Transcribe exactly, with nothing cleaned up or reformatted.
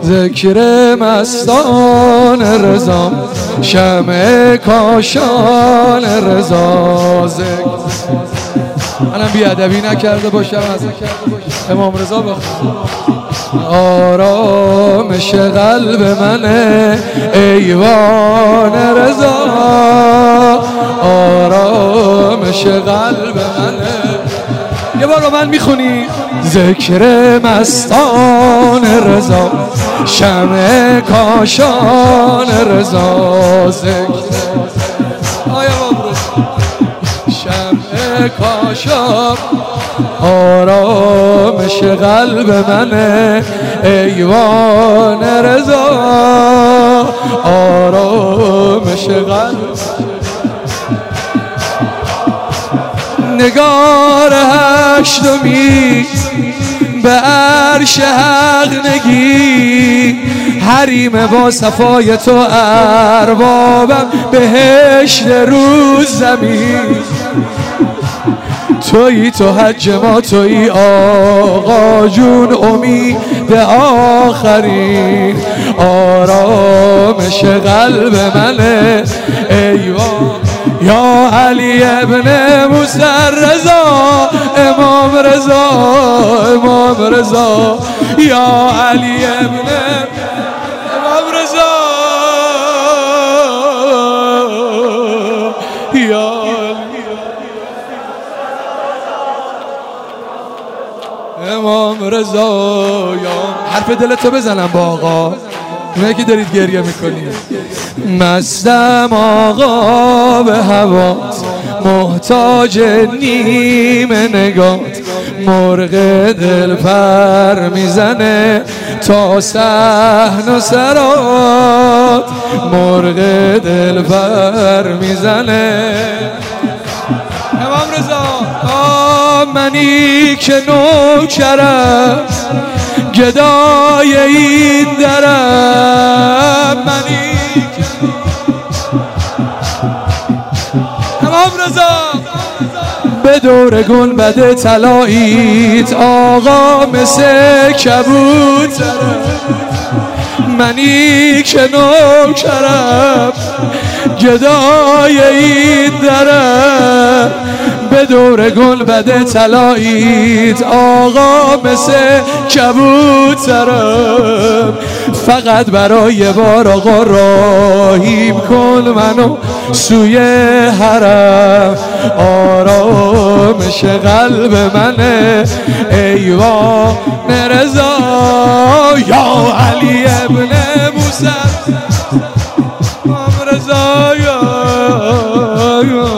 ذکر مستان رضا، شمع کاشان رضا. ذکر منم بیادبی نکرده باشم از امام رضا بخونم. آرامش قلب منه ایوان رضا، آرامش قلب منه. یه بار با من میخونی؟ ذکر مستان رضا، شمع کاشان رضا. ذکر آیا بابرو شمع کاشان، آرامش قلب منه ایوان رضا، آرامش قلب. نگار هشتمی به عرش حق نگی، حریم با صفای تو اربابم بهشت روز زمین. تویی تو حج ما، تویی آقا جون امید آخرین، آرامش قلب منه ایوان. یا علی ابن موسی رضا، امام رضا، امام رضا. یا علی ابن امام رضا، یا امام رضا. یا حرف دلتو بزنم با آقا، اونایی که دارید گریه میکنید. مستم آقا به هوات، محتاج نیم نگات، مرغ دل پر میزنه تا صحن و سرات، مرغ دل پر میزنه. امام رضا منی که نوکرم، گدای این درم، منی امام رضا به دور گنبد طلاییت آقا مثل کبوترم، منی که نوکرم گدای این درم، به دور گنبد طلاییت آقا مثل کبوترم. فقط برای بار آقا راهیم کن منو سوی حرم، آرامش قلب منه ایوان رضا. یا علی ابن موسی امام رضا، یا